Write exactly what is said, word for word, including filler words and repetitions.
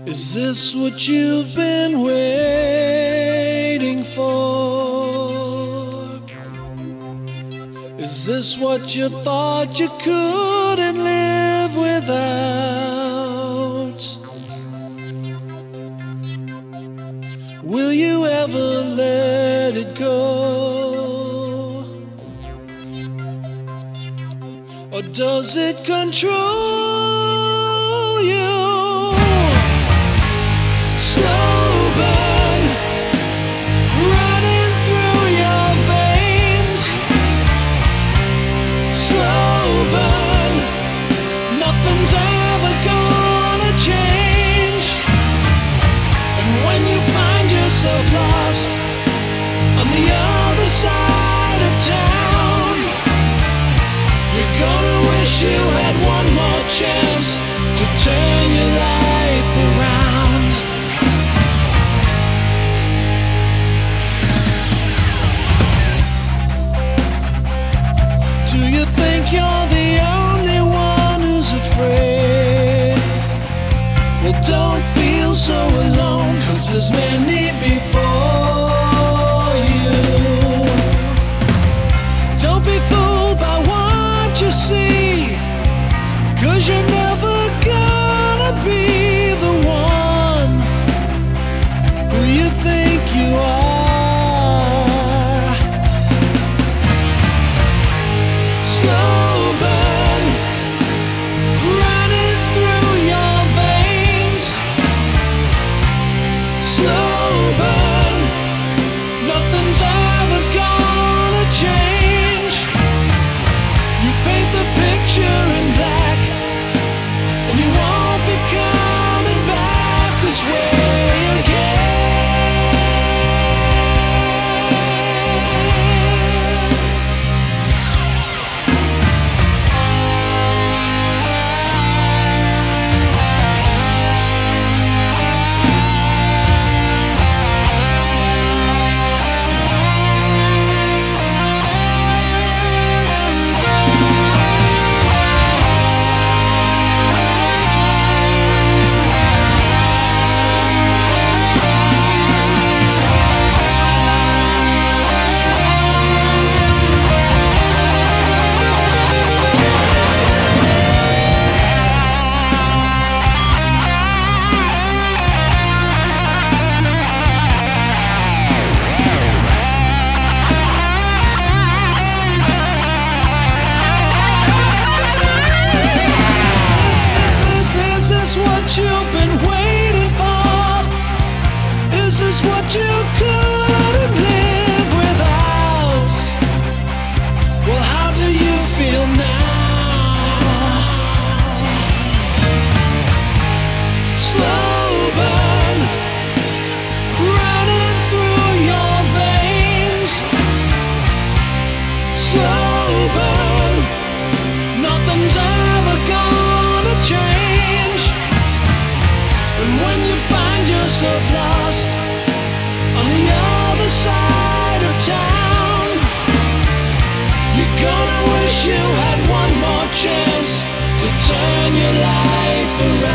Is this what you've been waiting for? Is this what you thought you couldn't live without? Will you ever let it go? Or does it control you? Slow burn running through your veins. Slow burn, nothing's ever gonna change. And when you find yourself lost on the other side of town, you're gonna wish you had one more chance to turn your life around. Do you think you're the only one who's afraid? Well, don't feel so alone, 'cause there's many before you. Don't be fooled by what you see, 'cause you're never gonna be the one who you think you are. Slow burn running through your veins. Slow burn, nothing's ever gonna change. You paint the picture in black, and you won't be coming back this way again. You've been waiting for? Is this what you couldn't live without? Well, how do you feel now? Slow burn running through your veins. Slow burn, nothing's ever gonna change. And when you find yourself lost on the other side of town, you're gonna wish you had one more chance to turn your life around.